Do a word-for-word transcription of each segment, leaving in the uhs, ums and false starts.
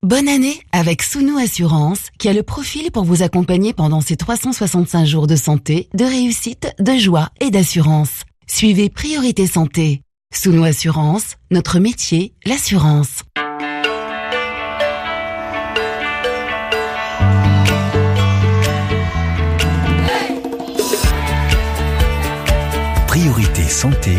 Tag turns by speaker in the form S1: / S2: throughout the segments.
S1: Bonne année avec Sounou Assurance qui a le profil pour vous accompagner pendant ces trois cent soixante-cinq jours de santé, de réussite, de joie et d'assurance. Suivez Priorité Santé. Sounou Assurance, notre métier, l'assurance.
S2: Priorité Santé.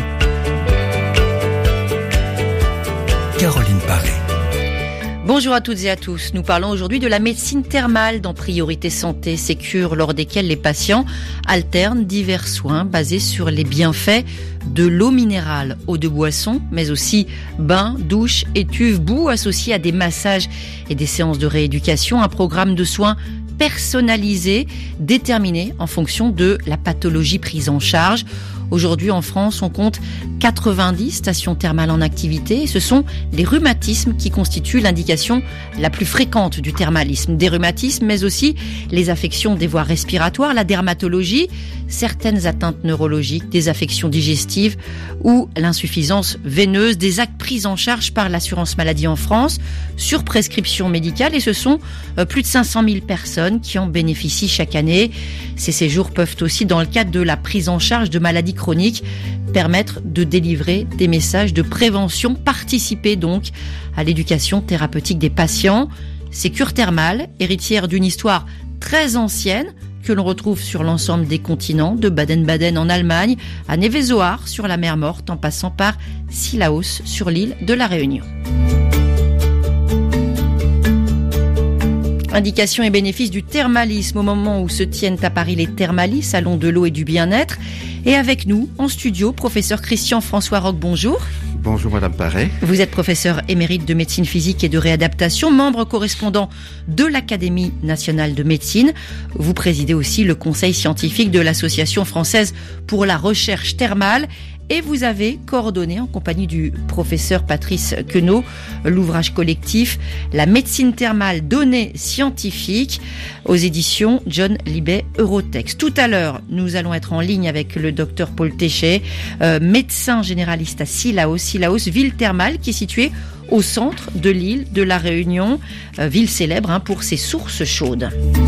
S2: Caroline Paré.
S3: Bonjour à toutes et à tous. Nous parlons aujourd'hui de la médecine thermale dans Priorité Santé, ces cures lors desquelles les patients alternent divers soins basés sur les bienfaits de l'eau minérale, eau de boisson, mais aussi bains, douches, étuves, boues associés à des massages et des séances de rééducation, un programme de soins personnalisé, déterminé en fonction de la pathologie prise en charge. Aujourd'hui, en France, on compte quatre-vingt-dix stations thermales en activité et ce sont les rhumatismes qui constituent l'indication la plus fréquente du thermalisme. Des rhumatismes, mais aussi les affections des voies respiratoires, la dermatologie, certaines atteintes neurologiques, des affections digestives ou l'insuffisance veineuse, des actes pris en charge par l'assurance maladie en France sur prescription médicale et ce sont plus de cinq cent mille personnes qui en bénéficient chaque année. Ces séjours peuvent aussi, dans le cadre de la prise en charge de maladies chroniques, permettre de délivrer des messages de prévention, participer donc à l'éducation thérapeutique des patients. Ces cures thermales, héritières d'une histoire très ancienne, que l'on retrouve sur l'ensemble des continents, de Baden-Baden en Allemagne, à Nevesoar sur la mer Morte, en passant par Sillaos sur l'île de la Réunion. Indications et bénéfices du thermalisme au moment où se tiennent à Paris les Thermalis, salon de l'eau et du bien-être. Et avec nous, en studio, professeur Christian-François Roch, bonjour.
S4: Bonjour Madame Paré.
S3: Vous êtes professeur émérite de médecine physique et de réadaptation, membre correspondant de l'Académie nationale de médecine. Vous présidez aussi le conseil scientifique de l'Association française pour la recherche thermale. Et vous avez coordonné en compagnie du professeur Patrice Queneau l'ouvrage collectif La médecine thermale, données scientifiques aux éditions John Libet Eurotext. Tout à l'heure, nous allons être en ligne avec le docteur Paul Téchet, euh, médecin généraliste à Sillaos, Sillaos, ville thermale qui est située au centre de l'île de la Réunion, euh, ville célèbre hein, pour ses sources chaudes.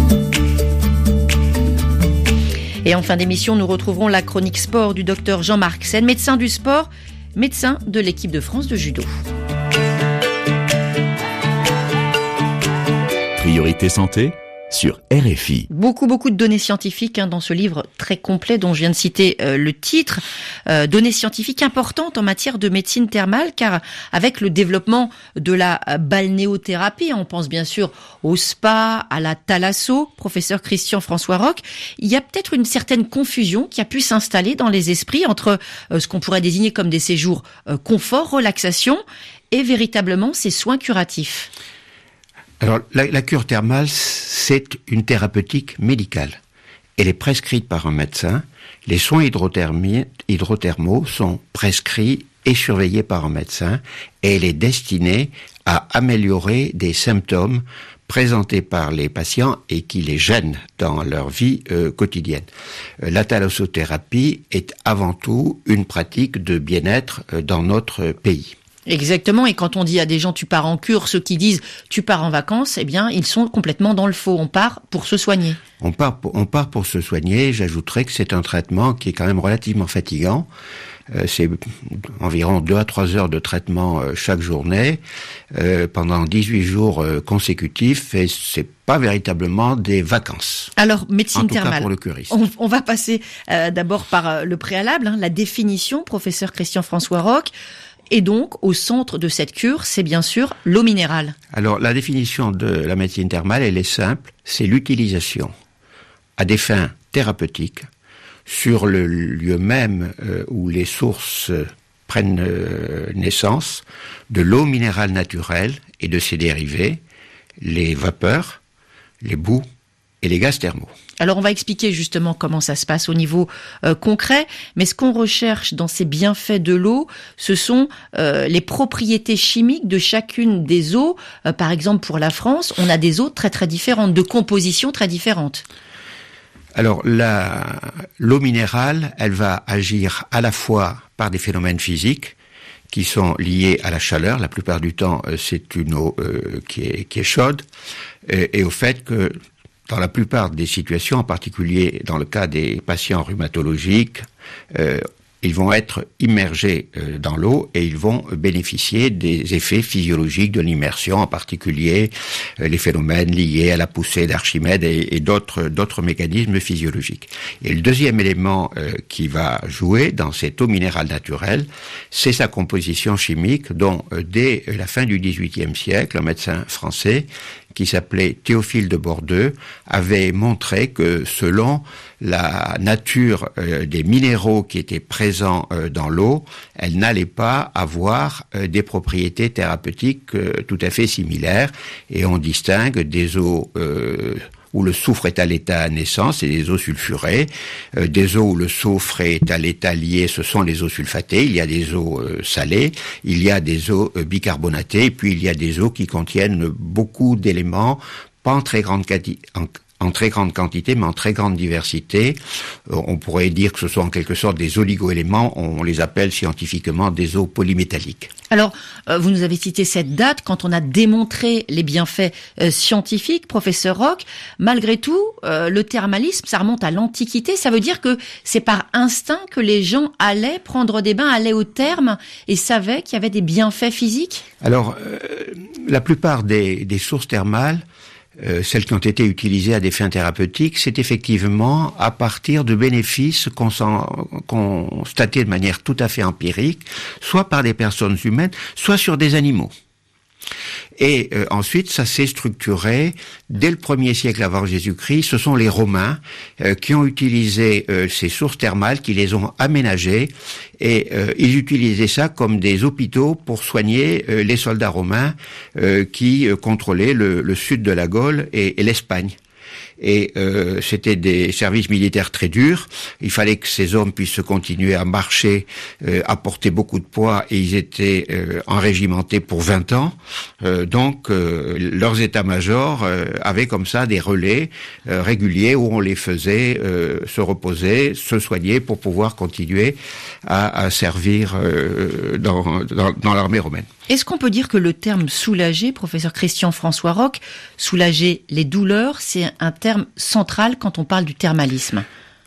S3: Et en fin d'émission, nous retrouverons la chronique sport du docteur Jean-Marc Sen, médecin du sport, médecin de l'équipe de France de judo.
S2: Priorité Santé sur R F I.
S3: Beaucoup, beaucoup de données scientifiques hein, dans ce livre très complet dont je viens de citer euh, le titre. Euh, données scientifiques importantes en matière de médecine thermale, car avec le développement de la balnéothérapie, on pense bien sûr au spa, à la thalasso, professeur Christian-François Roch, il y a peut-être une certaine confusion qui a pu s'installer dans les esprits entre euh, ce qu'on pourrait désigner comme des séjours euh, confort, relaxation, et véritablement ces soins curatifs.
S4: Alors, la, la cure thermale, c'est une thérapeutique médicale. Elle est prescrite par un médecin. Les soins hydrothermaux sont prescrits et surveillés par un médecin. Et elle est destinée à améliorer des symptômes présentés par les patients et qui les gênent dans leur vie euh, quotidienne. Euh, la thalassothérapie est avant tout une pratique de bien-être euh, dans notre pays.
S3: Exactement, et quand on dit à des gens tu pars en cure, ceux qui disent tu pars en vacances, eh bien ils sont complètement dans le faux, on part pour se soigner.
S4: On part pour, on part pour se soigner, j'ajouterais que c'est un traitement qui est quand même relativement fatigant. Euh, c'est environ deux à trois heures de traitement euh, chaque journée, euh, pendant dix-huit jours euh, consécutifs, et c'est pas véritablement des vacances.
S3: Alors, médecine
S4: en tout
S3: thermale.
S4: Cas pour le curiste.
S3: On, on va passer euh, d'abord par euh, le préalable, hein, la définition, professeur Christian-François Roch. Et donc, au centre de cette cure, c'est bien sûr l'eau minérale.
S4: Alors, la définition de la médecine thermale, elle est simple. C'est l'utilisation, à des fins thérapeutiques, sur le lieu même euh, où les sources euh, prennent euh, naissance, de l'eau minérale naturelle et de ses dérivés, les vapeurs, les boues et les gaz thermaux.
S3: Alors on va expliquer justement comment ça se passe au niveau euh, concret, mais ce qu'on recherche dans ces bienfaits de l'eau, ce sont euh, les propriétés chimiques de chacune des eaux. Euh, par exemple pour la France, on a des eaux très très différentes, de compositions très différentes.
S4: Alors la, l'eau minérale, elle va agir à la fois par des phénomènes physiques qui sont liées à la chaleur. La plupart du temps, euh, c'est une eau euh, qui est, qui est chaude, et, et au fait que dans la plupart des situations, en particulier dans le cas des patients rhumatologiques, euh, ils vont être immergés euh, dans l'eau et ils vont bénéficier des effets physiologiques de l'immersion, en particulier euh, les phénomènes liés à la poussée d'Archimède et, et d'autres, d'autres mécanismes physiologiques. Et le deuxième élément euh, qui va jouer dans cette eau minérale naturelle, c'est sa composition chimique dont, euh, dès la fin du dix-huitième siècle, un médecin français qui s'appelait Théophile de Bordeaux, avait montré que selon la nature euh, des minéraux qui étaient présents euh, dans l'eau, elle n'allait pas avoir euh, des propriétés thérapeutiques euh, tout à fait similaires. Et on distingue des eaux euh, où le soufre est à l'état naissant, c'est les eaux sulfurées. Euh, des eaux où le soufre est à l'état lié, ce sont les eaux sulfatées. Il y a des eaux euh, salées, il y a des eaux euh, bicarbonatées, et puis il y a des eaux qui contiennent beaucoup d'éléments, pas en très grande quantité, en, en très grande quantité, mais en très grande diversité. Euh, on pourrait dire que ce sont en quelque sorte des oligoéléments, on les appelle scientifiquement des eaux polymétalliques.
S3: Alors, euh, vous nous avez cité cette date quand on a démontré les bienfaits euh, scientifiques, professeur Roch. Malgré tout, euh, le thermalisme, ça remonte à l'Antiquité. Ça veut dire que c'est par instinct que les gens allaient prendre des bains, allaient au therme et savaient qu'il y avait des bienfaits physiques? Alors, euh,
S4: la plupart des, des sources thermales, Euh, celles qui ont été utilisées à des fins thérapeutiques, c'est effectivement à partir de bénéfices constatés de manière tout à fait empirique, soit par des personnes humaines, soit sur des animaux. Et euh, ensuite, ça s'est structuré dès le premier siècle avant Jésus-Christ. Ce sont les Romains euh, qui ont utilisé euh, ces sources thermales, qui les ont aménagées, et euh, ils utilisaient ça comme des hôpitaux pour soigner euh, les soldats romains euh, qui euh, contrôlaient le, le sud de la Gaule et, et l'Espagne. Et euh, c'était des services militaires très durs. Il fallait que ces hommes puissent continuer à marcher, euh, à porter beaucoup de poids, et ils étaient euh, enrégimentés pour vingt ans. Euh, donc, euh, leurs états-majors euh, avaient comme ça des relais euh, réguliers où on les faisait euh, se reposer, se soigner pour pouvoir continuer à, à servir euh, dans, dans, dans l'armée romaine.
S3: Est-ce qu'on peut dire que le terme soulager, professeur Christian François Roch, soulager les douleurs, c'est un terme central quand on parle du thermalisme?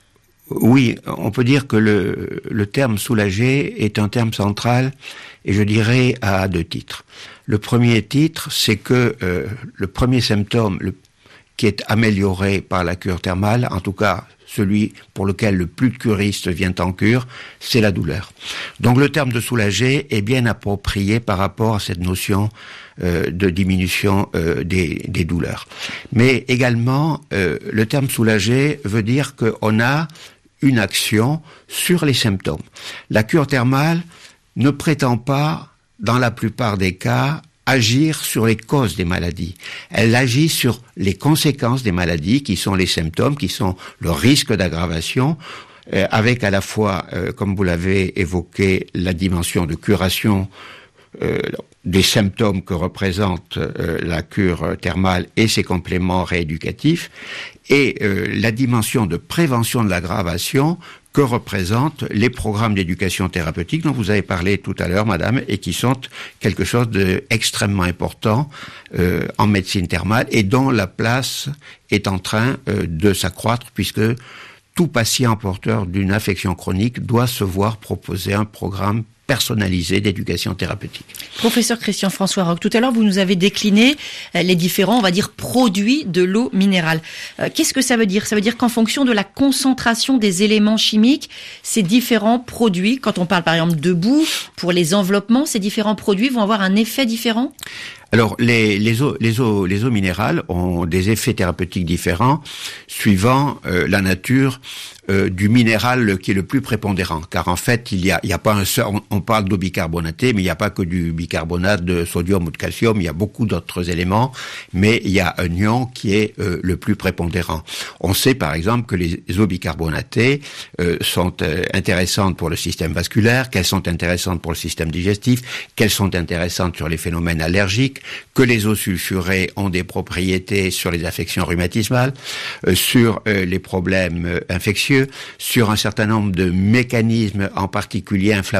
S4: Oui, on peut dire que le, le terme soulager est un terme central, et je dirais à deux titres. Le premier titre, c'est que euh, le premier symptôme le, qui est amélioré par la cure thermale, en tout cas celui pour lequel le plus de curistes viennent en cure, c'est la douleur. Donc le terme de soulager est bien approprié par rapport à cette notion euh, de diminution euh, des, des douleurs. Mais également, euh, le terme soulager veut dire qu'on a une action sur les symptômes. La cure thermale ne prétend pas, dans la plupart des cas, agir sur les causes des maladies. Elle agit sur les conséquences des maladies, qui sont les symptômes, qui sont le risque d'aggravation, euh, avec à la fois, euh, comme vous l'avez évoqué, la dimension de curation euh, des symptômes que représente euh, la cure thermale et ses compléments rééducatifs, et euh, la dimension de prévention de l'aggravation que représentent les programmes d'éducation thérapeutique dont vous avez parlé tout à l'heure, madame, et qui sont quelque chose d'extrêmement important euh, en médecine thermale, et dont la place est en train euh, de s'accroître, puisque tout patient porteur d'une affection chronique doit se voir proposer un programme personnalisé d'éducation thérapeutique.
S3: Professeur Christian François Roch, tout à l'heure vous nous avez décliné les différents, on va dire, produits de l'eau minérale. Euh, qu'est-ce que ça veut dire? Ça veut dire qu'en fonction de la concentration des éléments chimiques, ces différents produits, quand on parle par exemple de boue, pour les enveloppements, ces différents produits vont avoir un effet différent?
S4: Alors, les, les, eaux, les, eaux, les eaux minérales ont des effets thérapeutiques différents suivant euh, la nature euh, du minéral qui est le plus prépondérant. Car en fait, il y a, il y a pas un seul, on, on parle d'eau bicarbonatée, mais il n'y a pas que du bicarbonate de sodium ou de calcium, il y a beaucoup d'autres éléments, mais il y a un ion qui est euh, le plus prépondérant. On sait par exemple que les eaux bicarbonatées euh, sont euh, intéressantes pour le système vasculaire, qu'elles sont intéressantes pour le système digestif, qu'elles sont intéressantes sur les phénomènes allergiques, que les eaux sulfurées ont des propriétés sur les affections rhumatismales, euh, sur euh, les problèmes euh, infectieux, sur un certain nombre de mécanismes, en particulier inflammatoires,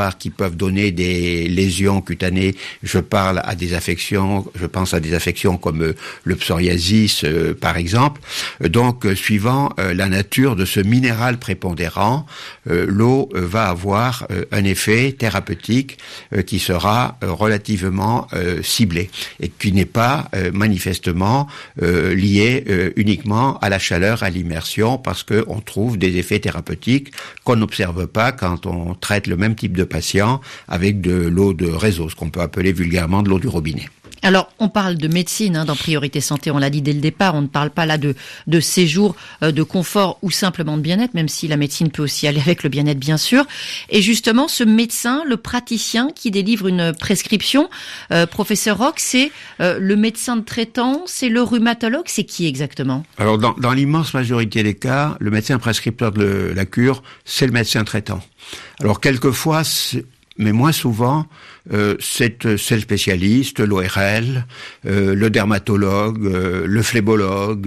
S4: inflammatoires qui peuvent donner des lésions cutanées. Je parle à des affections, je pense à des affections comme euh, le psoriasis, euh, par exemple. Donc, euh, suivant euh, la nature de ce minéral prépondérant, euh, l'eau euh, va avoir euh, un effet thérapeutique euh, qui sera euh, relativement euh, ciblé et qui n'est pas euh, manifestement euh, lié euh, uniquement à la chaleur, à l'immersion, parce que on trouve des effets thérapeutiques qu'on n'observe pas quand on traite le même type de patient avec de l'eau de réseau, ce qu'on peut appeler vulgairement de l'eau du robinet.
S3: Alors, on parle de médecine hein, dans Priorité Santé, on l'a dit dès le départ, on ne parle pas là de, de séjour, euh, de confort ou simplement de bien-être, même si la médecine peut aussi aller avec le bien-être, bien sûr. Et justement, ce médecin, le praticien qui délivre une prescription, euh, professeur Roch, c'est euh, le médecin de traitant, c'est le rhumatologue, c'est qui exactement ?
S4: Alors, dans, dans l'immense majorité des cas, le médecin prescripteur de la cure, c'est le médecin traitant. Alors, quelquefois, c'est mais moins souvent, euh, c'est, c'est le spécialiste, l'O R L, euh, le dermatologue, euh, le phlébologue,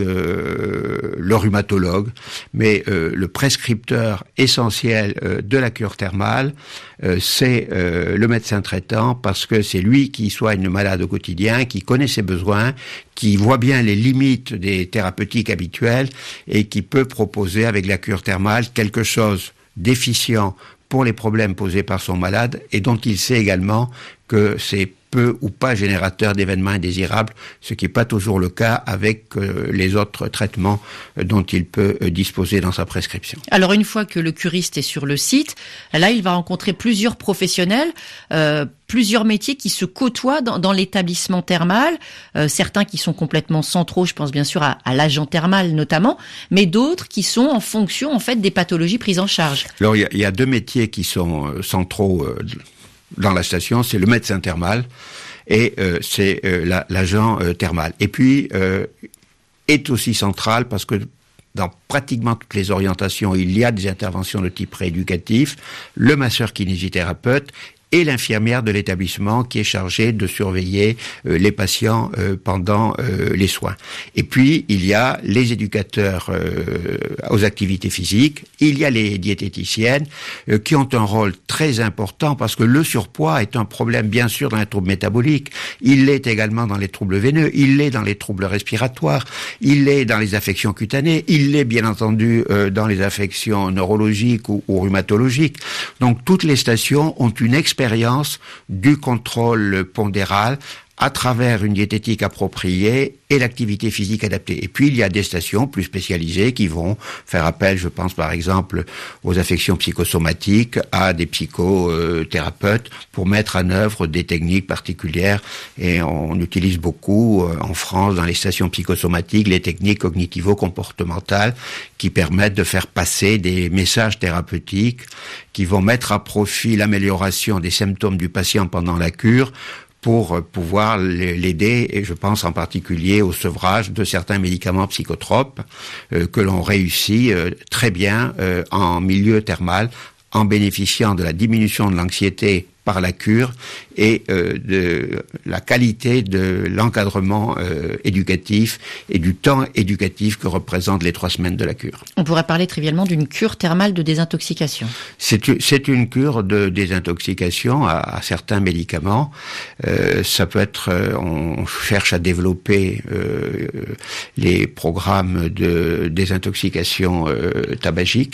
S4: euh, le rhumatologue. Mais euh, le prescripteur essentiel euh, de la cure thermale, euh, c'est euh, le médecin traitant, parce que c'est lui qui soigne le malade au quotidien, qui connaît ses besoins, qui voit bien les limites des thérapeutiques habituelles et qui peut proposer avec la cure thermale quelque chose d'efficient pour les problèmes posés par son malade et dont il sait également que c'est peu ou pas générateur d'événements indésirables, ce qui n'est pas toujours le cas avec euh, les autres traitements euh, dont il peut euh, disposer dans sa prescription.
S3: Alors une fois que le curiste est sur le site, là il va rencontrer plusieurs professionnels, euh, plusieurs métiers qui se côtoient dans, dans l'établissement thermal, euh, certains qui sont complètement centraux, je pense bien sûr à, à l'agent thermal notamment, mais d'autres qui sont en fonction en fait des pathologies prises en charge.
S4: Alors il y a, il y a deux métiers qui sont euh, centraux euh, dans la station, c'est le médecin thermal et euh, c'est euh, la, l'agent euh, thermal. Et puis, euh, est aussi central parce que dans pratiquement toutes les orientations, il y a des interventions de type rééducatif, le masseur kinésithérapeute et l'infirmière de l'établissement qui est chargée de surveiller euh, les patients euh, pendant euh, les soins. Et puis, il y a les éducateurs euh, aux activités physiques, il y a les diététiciennes euh, qui ont un rôle très important parce que le surpoids est un problème bien sûr dans les troubles métaboliques, il l'est également dans les troubles veineux, il l'est dans les troubles respiratoires, il l'est dans les affections cutanées, il l'est bien entendu euh, dans les affections neurologiques ou, ou rhumatologiques. Donc, toutes les stations ont une expérience expérience du contrôle pondéral à travers une diététique appropriée et l'activité physique adaptée. Et puis, il y a des stations plus spécialisées qui vont faire appel, je pense par exemple, aux affections psychosomatiques, à des psychothérapeutes pour mettre en œuvre des techniques particulières. Et on utilise beaucoup en France, dans les stations psychosomatiques, les techniques cognitivo-comportementales qui permettent de faire passer des messages thérapeutiques qui vont mettre à profit l'amélioration des symptômes du patient pendant la cure pour pouvoir l'aider, et je pense en particulier au sevrage de certains médicaments psychotropes euh, que l'on réussit euh, très bien euh, en milieu thermal, en bénéficiant de la diminution de l'anxiété par la cure et euh, de la qualité de l'encadrement euh, éducatif et du temps éducatif que représentent les trois semaines de la cure.
S3: On pourrait parler trivialement d'une cure thermale de désintoxication.
S4: C'est, c'est une cure de désintoxication à, à certains médicaments. Euh, ça peut être, euh, on cherche à développer euh, les programmes de désintoxication euh, tabagique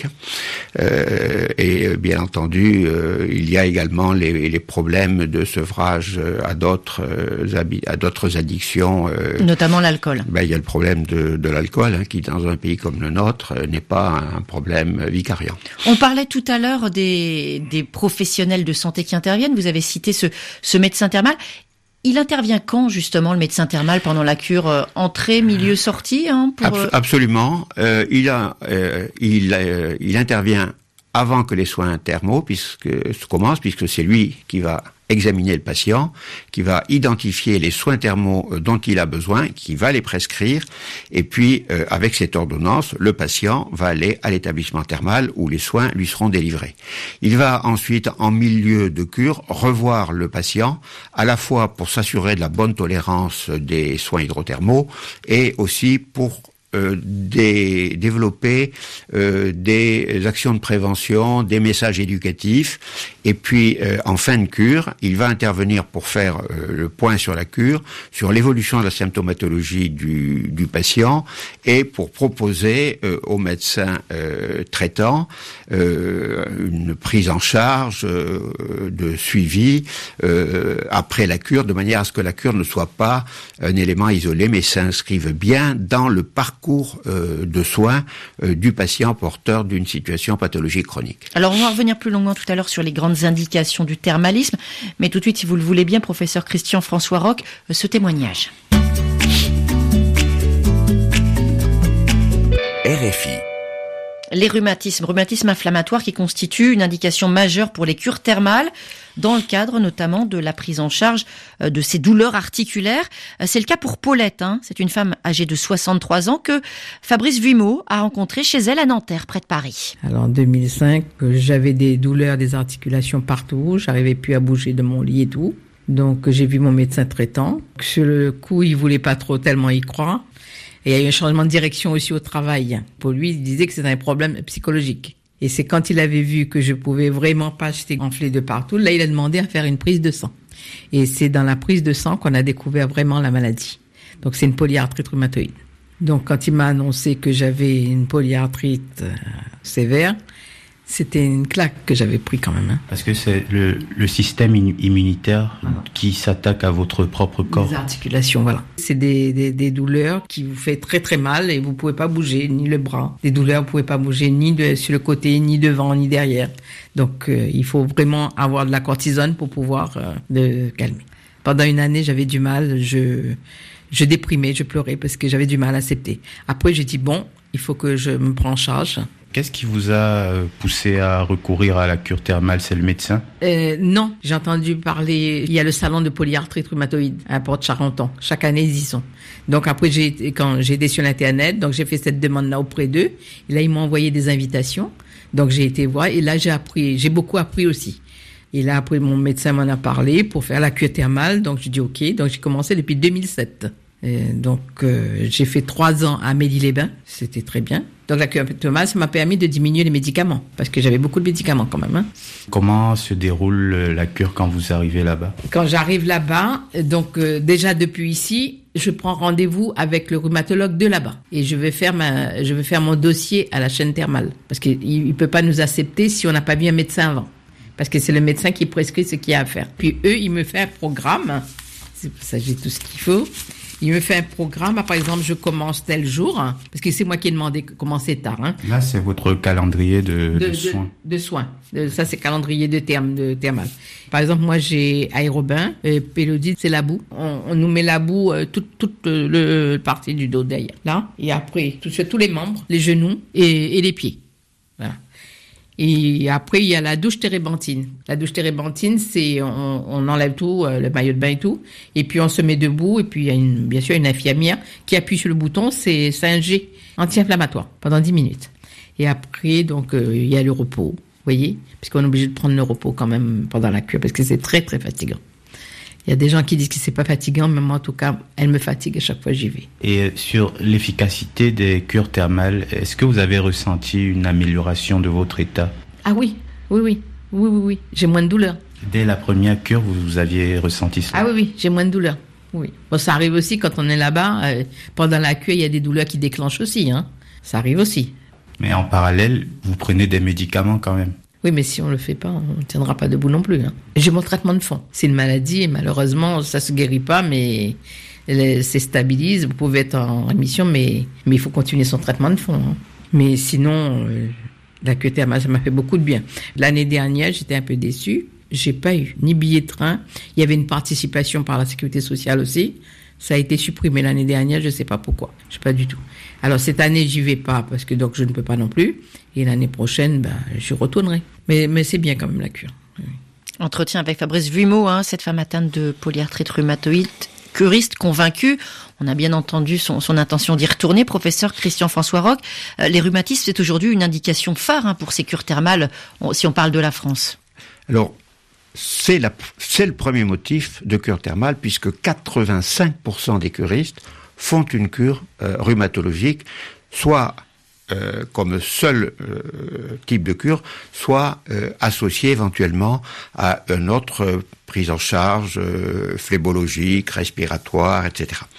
S4: euh, et bien entendu euh, il y a également les et les problèmes de sevrage à d'autres à d'autres addictions,
S3: notamment l'alcool.
S4: Ben il y a le problème de, de l'alcool hein, qui dans un pays comme le nôtre n'est pas un problème vicariant.
S3: On parlait tout à l'heure des des professionnels de santé qui interviennent. Vous avez cité ce ce médecin thermal. Il intervient quand justement le médecin thermal pendant la cure, euh, entrée, milieu, sortie hein, pour...
S4: Abs- Absolument. Euh, il a euh, il euh, il intervient avant que les soins thermaux puisque commencent, puisque c'est lui qui va examiner le patient, qui va identifier les soins thermaux dont il a besoin, qui va les prescrire, et puis euh, avec cette ordonnance, le patient va aller à l'établissement thermal où les soins lui seront délivrés. Il va ensuite, en milieu de cure, revoir le patient, à la fois pour s'assurer de la bonne tolérance des soins hydrothermaux, et aussi pour euh, des, développer euh, des actions de prévention, des messages éducatifs. Et puis, euh, en fin de cure, il va intervenir pour faire euh, le point sur la cure, sur l'évolution de la symptomatologie du, du patient, et pour proposer euh, aux médecins euh, traitants euh, une prise en charge euh, de suivi euh, après la cure, de manière à ce que la cure ne soit pas un élément isolé, mais s'inscrive bien dans le parcours euh, de soins euh, du patient porteur d'une situation pathologique chronique.
S3: Alors, on va revenir plus longuement tout à l'heure sur les grandes indications du thermalisme, mais tout de suite, si vous le voulez bien, professeur Christian François Roch, ce témoignage.
S2: R F I.
S3: Les rhumatismes, rhumatismes inflammatoires qui constituent une indication majeure pour les cures thermales, dans le cadre notamment de la prise en charge de ces douleurs articulaires. C'est le cas pour Paulette, hein. C'est une femme âgée de soixante-trois ans que Fabrice Vuimot a rencontrée chez elle à Nanterre, près de Paris.
S5: Alors en deux mille cinq, j'avais des douleurs des articulations partout, j'arrivais plus à bouger de mon lit et tout. Donc j'ai vu mon médecin traitant. Sur le coup, il voulait pas trop tellement y croire. Et il y a eu un changement de direction aussi au travail. Pour lui, il disait que c'était un problème psychologique. Et c'est quand il avait vu que je pouvais vraiment pas j'étais gonflée de partout, là il a demandé à faire une prise de sang. Et c'est dans la prise de sang qu'on a découvert vraiment la maladie. Donc c'est une polyarthrite rhumatoïde. Donc quand il m'a annoncé que j'avais une polyarthrite euh, sévère, c'était une claque que j'avais pris quand même. Hein.
S6: Parce que c'est le, le système immunitaire ah. qui s'attaque à votre propre corps.
S5: Les articulations, voilà. C'est des, des, des douleurs qui vous fait très très mal et vous pouvez pas bouger, ni le bras. Des douleurs, vous pouvez pas bouger ni de, sur le côté, ni devant, ni derrière. Donc euh, il faut vraiment avoir de la cortisone pour pouvoir euh, le calmer. Pendant une année, j'avais du mal, je, je déprimais, je pleurais parce que j'avais du mal à accepter. Après, j'ai dit bon, il faut que je me prenne en charge.
S6: Qu'est-ce qui vous a poussé à recourir à la cure thermale? C'est le médecin?
S5: euh, Non, j'ai entendu parler, il y a le salon de polyarthrite rhumatoïde à Porte-Charenton. Chaque année, ils y sont. Donc après, j'ai, quand j'ai été sur l'Internet, donc j'ai fait cette demande-là auprès d'eux. Et là, ils m'ont envoyé des invitations. Donc j'ai été voir et là, j'ai appris, j'ai beaucoup appris aussi. Et là, après, mon médecin m'en a parlé pour faire la cure thermale. Donc j'ai dit OK. Donc j'ai commencé depuis deux mille sept. Et donc euh, j'ai fait trois ans à Médy-les-Bains. C'était très bien. Donc la cure thermale, ça m'a permis de diminuer les médicaments, parce que j'avais beaucoup de médicaments quand même. Hein.
S6: Comment se déroule la cure quand vous arrivez là-bas? Quand
S5: j'arrive là-bas, donc euh, déjà depuis ici, je prends rendez-vous avec le rhumatologue de là-bas. Et je vais faire ma, je vais faire mon dossier à la chaîne thermale, parce qu'il ne peut pas nous accepter si on n'a pas vu un médecin avant. Parce que c'est le médecin qui prescrit ce qu'il y a à faire. Puis eux, ils me font un programme, c'est pour ça que j'ai tout ce qu'il faut. Il me fait un programme, par exemple, je commence tel jour, hein, parce que c'est moi qui ai demandé de commencer tard. Hein.
S6: Là, c'est votre calendrier de, de,
S5: de
S6: soins.
S5: De, de soins. De, ça, c'est calendrier de, terme, de thermal. Par exemple, moi, j'ai aérobin, et Pélodie, c'est la boue. On, on nous met la boue euh, toute, toute le, le partie du dos derrière, là. Et après, tout, sur tous les membres, les genoux et, et les pieds. Voilà. Et après, il y a la douche térébenthine. La douche térébenthine, c'est, on, on enlève tout, euh, le maillot de bain et tout, et puis on se met debout, et puis il y a une, bien sûr une infirmière qui appuie sur le bouton, c'est, c'est un jet anti-inflammatoire pendant dix minutes. Et après, donc, euh, il y a le repos, vous voyez, puisqu'on est obligé de prendre le repos quand même pendant la cure, parce que c'est très, très fatigant. Il y a des gens qui disent que c'est pas fatigant, mais moi, en tout cas, elle me fatigue à chaque fois que j'y vais.
S6: Et sur l'efficacité des cures thermales, est-ce que vous avez ressenti une amélioration de votre état?
S5: Ah oui, oui, oui, oui, oui, oui. J'ai moins de douleur.
S6: Dès la première cure, vous aviez ressenti ça?
S5: Ah oui, oui, j'ai moins de douleur. Oui. Bon, ça arrive aussi quand on est là-bas. Euh, pendant la cure, il y a des douleurs qui déclenchent aussi, hein. Ça arrive aussi.
S6: Mais en parallèle, vous prenez des médicaments quand même?
S5: Oui, mais si on le fait pas, on ne tiendra pas debout non plus. Hein. J'ai mon traitement de fond. C'est une maladie et malheureusement, ça se guérit pas, mais c'est stabilise. Vous pouvez être en rémission, mais mais il faut continuer son traitement de fond. Hein. Mais sinon, euh, la cure thermale, ça m'a fait beaucoup de bien. L'année dernière, j'étais un peu déçue. J'ai pas eu ni billet de train. Il y avait une participation par la sécurité sociale aussi. Ça a été supprimé l'année dernière, je sais pas pourquoi. Je sais pas du tout. Alors cette année, j'y vais pas parce que donc je ne peux pas non plus. Et l'année prochaine, ben, je retournerai. Mais, mais c'est bien quand même la cure. Oui.
S3: Entretien avec Fabrice Vuimot, hein, cette femme atteinte de polyarthrite rhumatoïde, curiste convaincue. On a bien entendu son, son intention d'y retourner. Professeur Christian François Roch, euh, les rhumatismes, c'est aujourd'hui une indication phare hein, pour ces cures thermales, on, si on parle de la France.
S4: Alors, c'est, la, c'est le premier motif de cure thermale, puisque quatre-vingt-cinq pour cent des curistes font une cure euh, rhumatologique soit euh, comme seul euh, type de cure, soit euh, associé éventuellement à une autre euh, prise en charge euh, phlébologique, respiratoire, et cetera.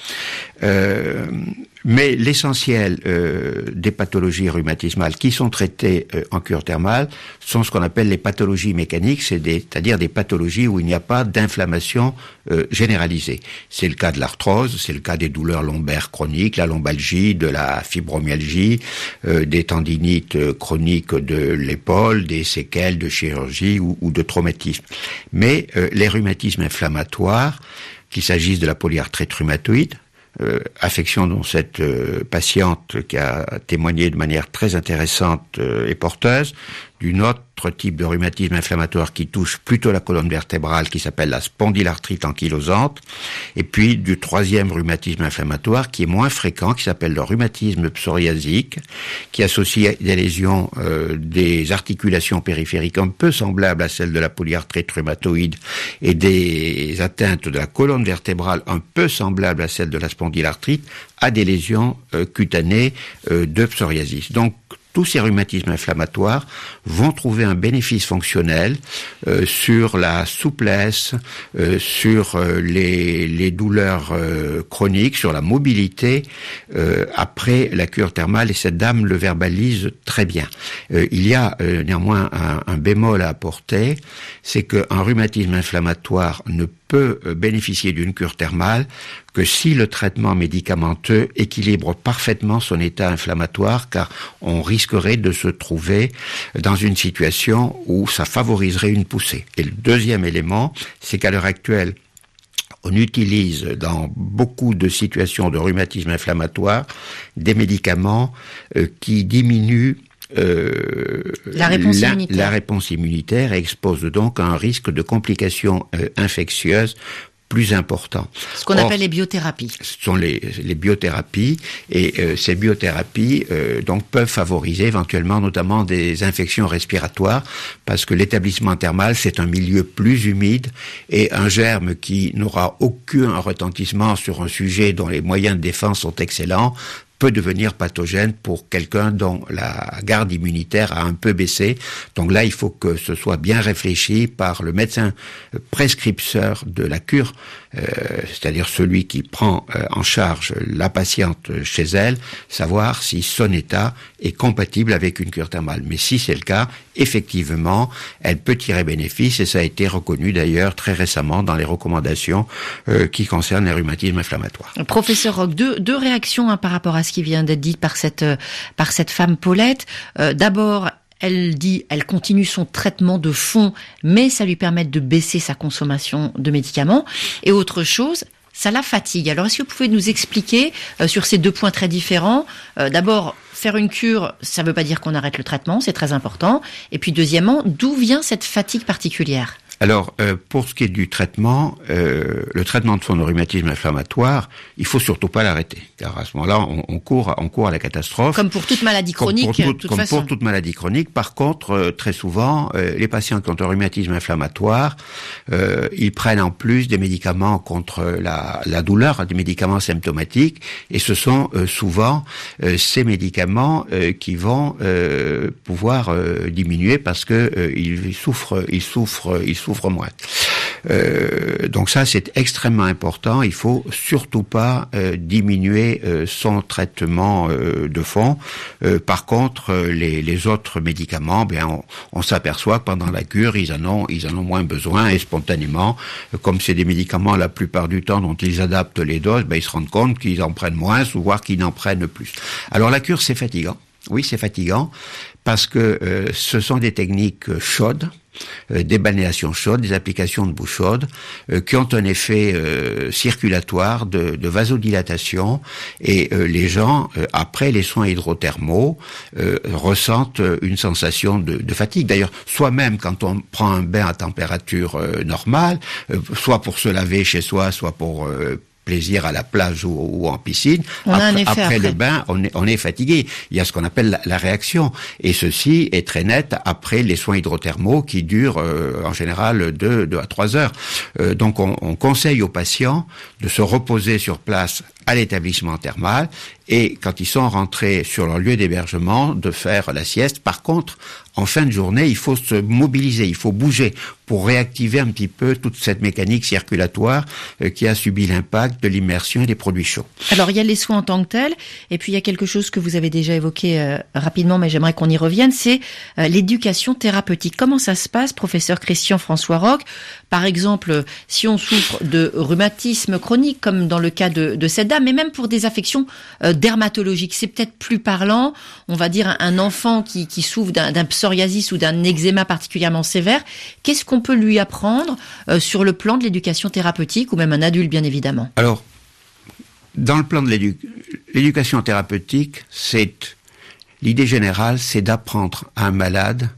S4: Euh, mais l'essentiel euh, des pathologies rhumatismales qui sont traitées euh, en cure thermale sont ce qu'on appelle les pathologies mécaniques, c'est des, c'est-à-dire des pathologies où il n'y a pas d'inflammation euh, généralisée. C'est le cas de l'arthrose, c'est le cas des douleurs lombaires chroniques, la lombalgie, de la fibromyalgie, euh, des tendinites euh, chroniques de l'épaule, des séquelles de chirurgie ou, ou de traumatisme. Mais euh, les rhumatismes inflammatoires, qu'il s'agisse de la polyarthrite rhumatoïde, Euh, affection dont cette euh, patiente qui a témoigné de manière très intéressante euh, est porteuse, d'une autre type de rhumatisme inflammatoire qui touche plutôt la colonne vertébrale, qui s'appelle la spondylarthrite ankylosante, et puis du troisième rhumatisme inflammatoire qui est moins fréquent, qui s'appelle le rhumatisme psoriasique, qui associe des lésions euh, des articulations périphériques un peu semblables à celles de la polyarthrite rhumatoïde et des atteintes de la colonne vertébrale un peu semblables à celles de la spondylarthrite, à des lésions euh, cutanées euh, de psoriasis. Donc, tous ces rhumatismes inflammatoires vont trouver un bénéfice fonctionnel euh, sur la souplesse, euh, sur euh, les, les douleurs euh, chroniques, sur la mobilité euh, après la cure thermale, et cette dame le verbalise très bien. Euh, il y a euh, néanmoins un, un bémol à apporter, c'est qu'un rhumatisme inflammatoire ne peut bénéficier d'une cure thermale que si le traitement médicamenteux équilibre parfaitement son état inflammatoire, car on risquerait de se trouver dans une situation où ça favoriserait une poussée. Et le deuxième élément, c'est qu'à l'heure actuelle, on utilise dans beaucoup de situations de rhumatisme inflammatoire des médicaments euh, qui diminuent Euh,
S3: la réponse
S4: la,
S3: immunitaire.
S4: La réponse immunitaire expose donc à un risque de complications euh, infectieuses plus important.
S3: Ce qu'on Or, appelle les biothérapies.
S4: Ce sont les, les biothérapies, et euh, ces biothérapies euh, donc peuvent favoriser éventuellement notamment des infections respiratoires, parce que l'établissement thermal, c'est un milieu plus humide, et un germe qui n'aura aucun retentissement sur un sujet dont les moyens de défense sont excellents peut devenir pathogène pour quelqu'un dont la garde immunitaire a un peu baissé. Donc là, il faut que ce soit bien réfléchi par le médecin prescripteur de la cure, euh, c'est-à-dire celui qui prend euh, en charge la patiente chez elle, savoir si son état est compatible avec une cure thermale. Mais si c'est le cas, effectivement, elle peut tirer bénéfice, et ça a été reconnu d'ailleurs très récemment dans les recommandations euh, qui concernent les rhumatismes inflammatoires.
S3: Professeur Roch, deux, deux réactions hein, par rapport à ce qui vient d'être dit par cette par cette femme Paulette. Euh, d'abord, elle dit, elle continue son traitement de fond, mais ça lui permet de baisser sa consommation de médicaments. Et autre chose, ça la fatigue. Alors, est-ce que vous pouvez nous expliquer euh, sur ces deux points très différents euh, D'abord, faire une cure, ça ne veut pas dire qu'on arrête le traitement, c'est très important. Et puis, deuxièmement, d'où vient cette fatigue particulière ?
S4: Alors, euh, pour ce qui est du traitement, euh, le traitement de fond de rhumatisme inflammatoire, il faut surtout pas l'arrêter, car à ce moment-là, on, on court, on court à la catastrophe.
S3: Comme pour toute maladie chronique,
S4: comme pour, tout,
S3: de toute
S4: comme
S3: façon.
S4: pour toute maladie chronique. Par contre, euh, très souvent, euh, les patients qui ont un rhumatisme inflammatoire, euh, ils prennent en plus des médicaments contre la, la douleur, des médicaments symptomatiques, et ce sont euh, souvent euh, ces médicaments euh, qui vont euh, pouvoir euh, diminuer parce que euh, ils souffrent, ils souffrent, ils souffrent souffre moins. Euh, donc ça, c'est extrêmement important. Il faut surtout pas euh, diminuer euh, son traitement euh, de fond. Euh, par contre, euh, les, les autres médicaments, bien, on, on s'aperçoit que pendant la cure, ils en ont, ils en ont moins besoin, et spontanément, euh, comme c'est des médicaments la plupart du temps dont ils adaptent les doses, ben, ils se rendent compte qu'ils en prennent moins, ou voire qu'ils n'en prennent plus. Alors la cure, c'est fatigant. Oui, c'est fatigant parce que euh, ce sont des techniques chaudes. Euh, des balnéations chaudes, des applications de boue chaude, euh, qui ont un effet euh, circulatoire, de, de vasodilatation, et euh, les gens, euh, après les soins hydrothermaux, euh, ressentent une sensation de, de fatigue. D'ailleurs, soi-même, quand on prend un bain à température euh, normale, euh, soit pour se laver chez soi, soit pour euh, plaisir à la plage ou, ou en piscine,
S3: on
S4: après,
S3: a un effet
S4: après,
S3: après
S4: le bain, on est, on est fatigué. Il y a ce qu'on appelle la, la réaction. Et ceci est très net après les soins hydrothermaux qui durent euh, en général deux, deux à trois heures. Euh, donc on, on conseille aux patients de se reposer sur place à l'établissement thermal et quand ils sont rentrés sur leur lieu d'hébergement, de faire la sieste. Par contre, en fin de journée, il faut se mobiliser, il faut bouger pour réactiver un petit peu toute cette mécanique circulatoire euh, qui a subi l'impact de l'immersion et des produits chauds.
S3: Alors, il y a les soins en tant que tels, et puis il y a quelque chose que vous avez déjà évoqué euh, rapidement, mais j'aimerais qu'on y revienne, c'est euh, l'éducation thérapeutique. Comment ça se passe, professeur Christian-François Roch? Par exemple, si on souffre de rhumatisme chronique, comme dans le cas de, de cette dame, mais même pour des affections euh, dermatologiques, c'est peut-être plus parlant. On va dire un, un enfant qui, qui souffre d'un, d'un psoriasis ou d'un eczéma particulièrement sévère, qu'est-ce qu'on peut lui apprendre euh, sur le plan de l'éducation thérapeutique, ou même un adulte, bien évidemment?
S4: Alors, dans le plan de l'édu- l'éducation thérapeutique, c'est l'idée générale, c'est d'apprendre à un malade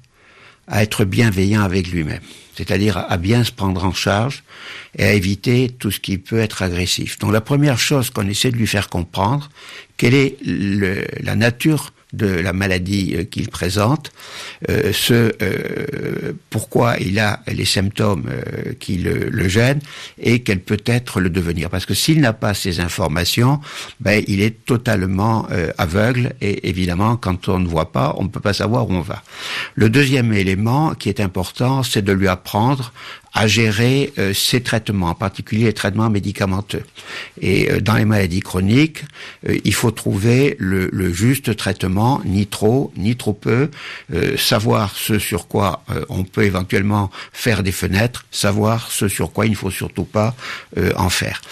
S4: à être bienveillant avec lui-même, c'est-à-dire à bien se prendre en charge et à éviter tout ce qui peut être agressif. Donc la première chose qu'on essaie de lui faire comprendre, quelle est le, la nature de la maladie euh, qu'il présente, euh, ce euh, pourquoi il a les symptômes euh, qui le, le gênent et quel peut être le devenir. Parce que s'il n'a pas ces informations, ben il est totalement euh, aveugle et évidemment quand on ne voit pas, on ne peut pas savoir où on va. Le deuxième élément qui est important, c'est de lui apprendre à gérer euh, ses traitements, en particulier les traitements médicamenteux. Et euh, dans les maladies chroniques, euh, il faut trouver le, le juste traitement, ni trop, ni trop peu, euh, savoir ce sur quoi euh, on peut éventuellement faire des fenêtres, savoir ce sur quoi il ne faut surtout pas euh, en faire.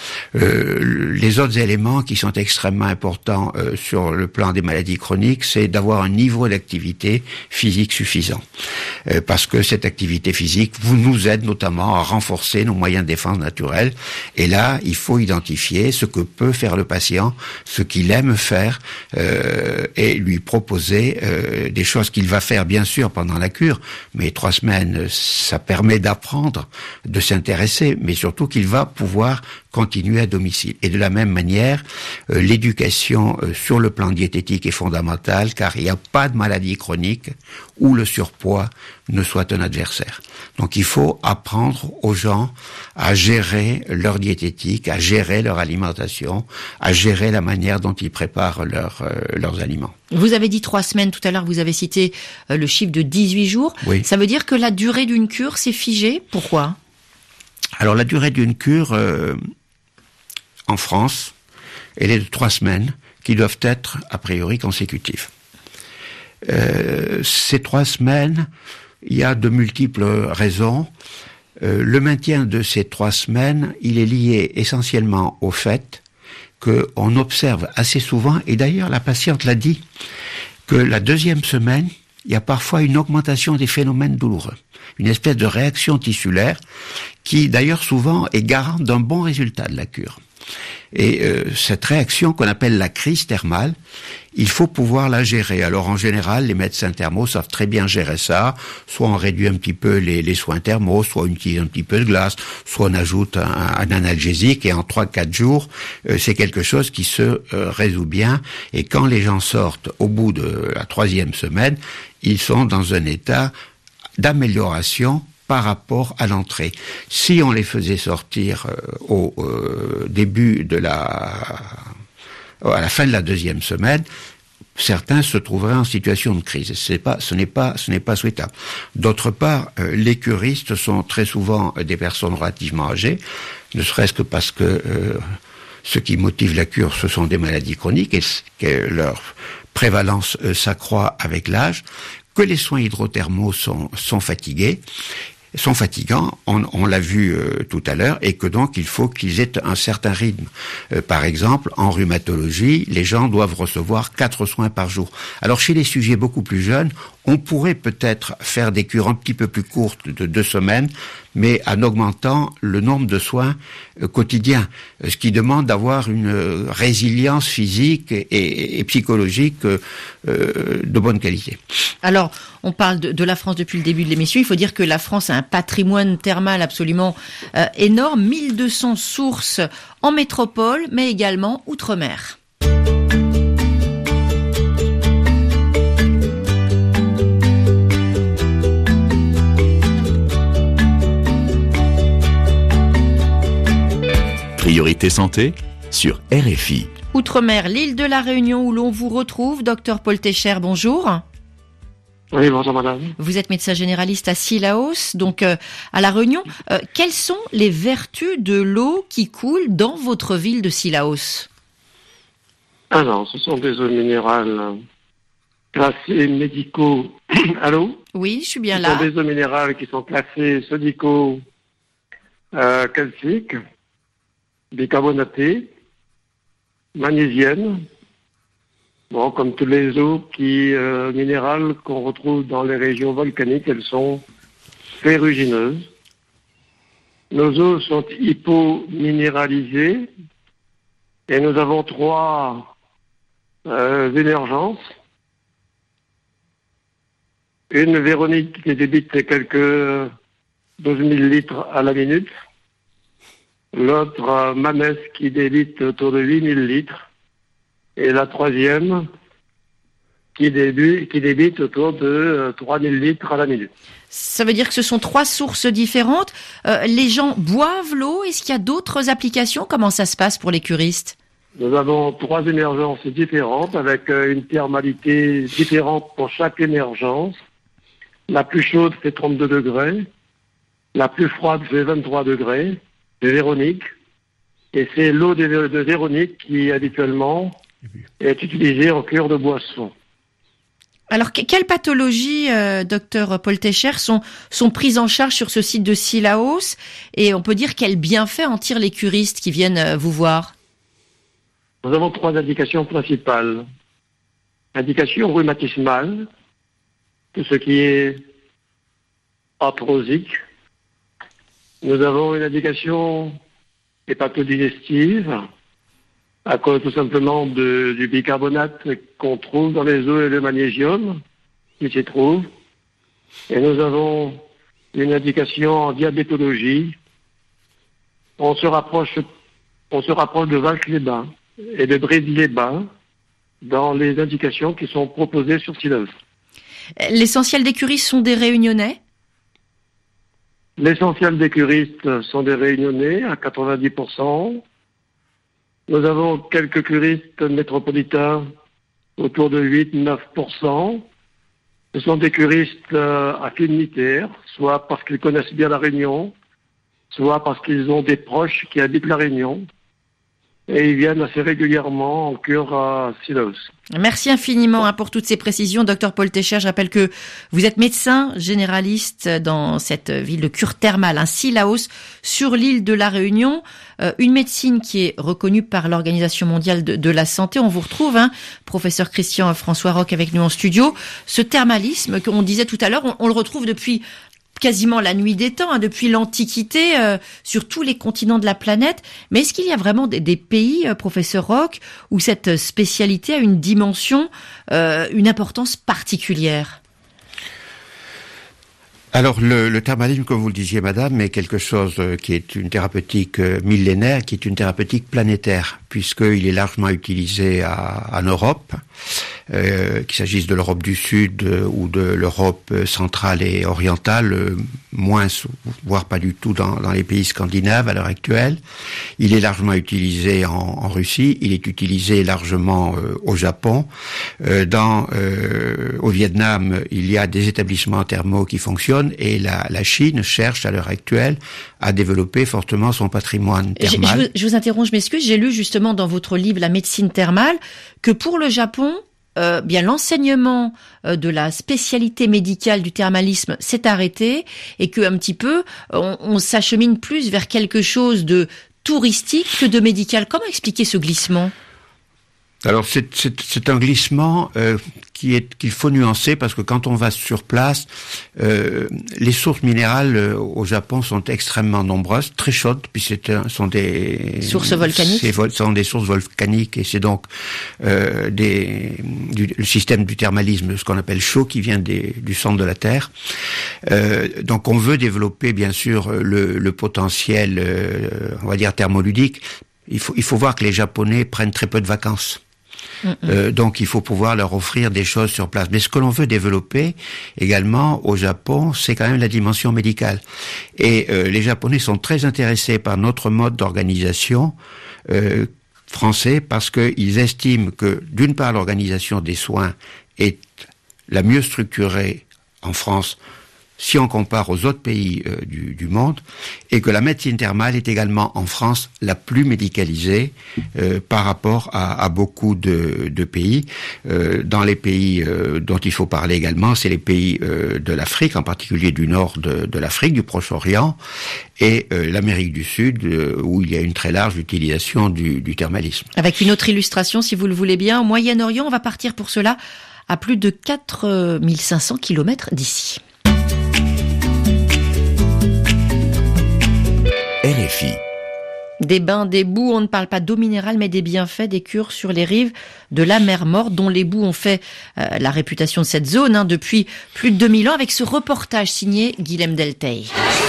S4: Euh, les autres éléments qui sont extrêmement importants euh, sur le plan des maladies chroniques, c'est d'avoir un niveau d'activité physique suffisant. Euh, parce que cette activité physique vous nous aide notamment à renforcer nos moyens de défense naturels. Et là, il faut identifier ce que peut faire le patient, ce qu'il aime faire, euh, et lui proposer euh, des choses qu'il va faire, bien sûr, pendant la cure. Mais trois semaines, ça permet d'apprendre, de s'intéresser, mais surtout qu'il va pouvoir continuer à domicile. Et de la même manière, euh, l'éducation euh, sur le plan diététique est fondamentale, car il n'y a pas de maladie chronique où le surpoids ne soit un adversaire. Donc il faut apprendre aux gens à gérer leur diététique, à gérer leur alimentation, à gérer la manière dont ils préparent leur, euh, leurs aliments.
S3: Vous avez dit trois semaines, tout à l'heure vous avez cité euh, le chiffre de dix-huit jours.
S4: Oui.
S3: Ça veut dire que la durée d'une cure, c'est figé? Pourquoi?
S4: Alors la durée d'une cure, euh, en France, elle est de trois semaines, qui doivent être a priori consécutives. Euh, ces trois semaines, il y a de multiples raisons. Euh, le maintien de ces trois semaines, il est lié essentiellement au fait qu'on observe assez souvent, et d'ailleurs la patiente l'a dit, que la deuxième semaine, il y a parfois une augmentation des phénomènes douloureux, une espèce de réaction tissulaire qui d'ailleurs souvent est garante d'un bon résultat de la cure. Et euh, cette réaction qu'on appelle la crise thermale, il faut pouvoir la gérer. Alors en général, les médecins thermaux savent très bien gérer ça. Soit on réduit un petit peu les, les soins thermaux, soit on utilise un petit peu de glace, soit on ajoute un, un analgésique, et en trois quatre jours, euh, c'est quelque chose qui se euh, résout bien. Et quand les gens sortent au bout de la troisième semaine, ils sont dans un état d'amélioration par rapport à l'entrée. Si on les faisait sortir euh, au euh, début de la, à la fin de la deuxième semaine, certains se trouveraient en situation de crise. C'est pas, ce n'est pas, ce n'est pas souhaitable. D'autre part, euh, les curistes sont très souvent des personnes relativement âgées, ne serait-ce que parce que euh, ce qui motive la cure, ce sont des maladies chroniques et que leur prévalence euh, s'accroît avec l'âge, que les soins hydrothermaux sont, sont fatigués. sont fatigants, on, on l'a vu euh, tout à l'heure, et que donc il faut qu'ils aient un certain rythme. Euh, par exemple, en rhumatologie, les gens doivent recevoir quatre soins par jour. Alors chez les sujets beaucoup plus jeunes, on pourrait peut-être faire des cures un petit peu plus courtes de deux semaines, mais en augmentant le nombre de soins euh, quotidiens, ce qui demande d'avoir une euh, résilience physique et, et, et psychologique euh, de bonne qualité.
S3: Alors, on parle de, de la France depuis le début de l'émission. Il faut dire que la France a un patrimoine thermal absolument euh, énorme, mille deux cents sources en métropole, mais également outre-mer.
S2: Priorité santé sur R F I.
S3: Outre-mer, l'île de la Réunion où l'on vous retrouve. Docteur Paul Técher, bonjour.
S7: Oui, bonjour madame.
S3: Vous êtes médecin généraliste à Cilaos, donc euh, à la Réunion. Euh, quelles sont les vertus de l'eau qui coule dans votre ville de Cilaos?
S7: Alors, ce sont des eaux minérales classées médicaux. Allô?
S3: Oui, je suis bien
S7: ce
S3: là.
S7: Ce sont des eaux minérales qui sont classées sodico euh, calciques, bicarbonatées, magnésiennes. Bon, comme toutes les eaux qui euh, minérales qu'on retrouve dans les régions volcaniques, elles sont ferrugineuses. Nos eaux sont hypominéralisées et nous avons trois euh, émergences. Une Véronique qui débite quelques douze mille litres à la minute. L'autre euh, Mamès qui débite autour de huit mille litres. Et la troisième, qui, début, qui débite autour de euh, trois mille litres à la minute.
S3: Ça veut dire que ce sont trois sources différentes. Euh, les gens boivent l'eau. Est-ce qu'il y a d'autres applications? Comment ça se passe pour les curistes?
S7: Nous avons trois émergences différentes avec euh, une thermalité différente pour chaque émergence. La plus chaude fait trente-deux degrés. La plus froide fait vingt-trois degrés. De Véronique. Et c'est l'eau de, de Véronique qui habituellement est utilisée en cure de boisson.
S3: Alors, que, quelles pathologies, euh, docteur Paul Técher, sont, sont prises en charge sur ce site de Cilaos? Et on peut dire quels bienfaits en tirent les curistes qui viennent euh, vous voir?
S7: Nous avons trois indications principales. Indication rhumatismale, tout ce qui est arthrosique. Nous avons une indication hépatodigestive, à cause tout simplement de, du bicarbonate qu'on trouve dans les eaux et le magnésium qui s'y trouve. Et nous avons une indication en diabétologie. On se rapproche, on se rapproche de Valk-les-Bains et de Brésil-les-Bains dans les indications qui sont proposées sur Cilaos.
S3: L'essentiel des curistes sont des Réunionnais?
S7: L'essentiel des curistes sont des Réunionnais à quatre-vingt-dix pour cent. Nous avons quelques curistes métropolitains autour de huit à neuf pour cent. Ce sont des curistes euh, affinitaires, soit parce qu'ils connaissent bien la Réunion, soit parce qu'ils ont des proches qui habitent la Réunion. Et ils viennent assez régulièrement en cure à Cilaos.
S3: Merci infiniment hein, pour toutes ces précisions, docteur Paul Técher. Je rappelle que vous êtes médecin généraliste dans cette ville de cure thermale, hein, Cilaos, sur l'île de la Réunion. Euh, une médecine qui est reconnue par l'Organisation mondiale de, de la santé. On vous retrouve, hein, professeur Christian François Roch avec nous en studio. Ce thermalisme qu'on disait tout à l'heure, on, on le retrouve depuis quasiment la nuit des temps, hein, depuis l'Antiquité, euh, sur tous les continents de la planète. Mais est-ce qu'il y a vraiment des, des pays, euh, professeur Roch, où cette spécialité a une dimension, euh, une importance particulière?
S4: Alors, le, le thermalisme, comme vous le disiez, madame, est quelque chose qui est une thérapeutique millénaire, qui est une thérapeutique planétaire, puisqu'il est largement utilisé à, en Europe, euh, qu'il s'agisse de l'Europe du Sud euh, ou de l'Europe centrale et orientale, euh, moins, voire pas du tout dans, dans les pays scandinaves à l'heure actuelle. Il est largement utilisé en, en Russie, il est utilisé largement euh, au Japon. Euh, dans, euh, au Vietnam, il y a des établissements thermaux qui fonctionnent, et la, la Chine cherche à l'heure actuelle à développer fortement son patrimoine thermal.
S3: Je, je, vous, je vous interromps, je m'excuse. J'ai lu justement dans votre livre La médecine thermale que pour le Japon, euh, bien l'enseignement euh, de la spécialité médicale du thermalisme s'est arrêté et que un petit peu on, on s'achemine plus vers quelque chose de touristique que de médical. Comment expliquer ce glissement ?
S4: Alors c'est, c'est, c'est un glissement euh, qui est qu'il faut nuancer parce que quand on va sur place, euh, les sources minérales euh, au Japon sont extrêmement nombreuses, très chaudes, puis c'est un, sont des
S3: sources volcaniques.
S4: C'est vol, sont des sources volcaniques et c'est donc euh, des du le système du thermalisme, ce qu'on appelle chaud, qui vient des, du centre de la Terre. Euh, donc on veut développer bien sûr le, le potentiel, euh, on va dire thermoludique. Il faut il faut voir que les Japonais prennent très peu de vacances. Euh, donc il faut pouvoir leur offrir des choses sur place. Mais ce que l'on veut développer également au Japon, c'est quand même la dimension médicale. Et euh, les Japonais sont très intéressés par notre mode d'organisation euh, français parce qu'ils estiment que d'une part l'organisation des soins est la mieux structurée en France si on compare aux autres pays euh, du, du monde, et que la médecine thermale est également en France la plus médicalisée euh, par rapport à, à beaucoup de, de pays. Euh, dans les pays euh, dont il faut parler également, c'est les pays euh, de l'Afrique, en particulier du nord de, de l'Afrique, du Proche-Orient, et euh, l'Amérique du Sud, euh, où il y a une très large utilisation du, du thermalisme.
S3: Avec une autre illustration, si vous le voulez bien, au Moyen-Orient, on va partir pour cela à plus de quatre mille cinq cents kilomètres d'ici.
S2: R F I.
S3: Des bains, des boues, on ne parle pas d'eau minérale, mais des bienfaits, des cures sur les rives de la mer Morte, dont les boues ont fait euh, la réputation de cette zone hein, depuis plus de deux mille ans, avec ce reportage signé Guilhem Delteil.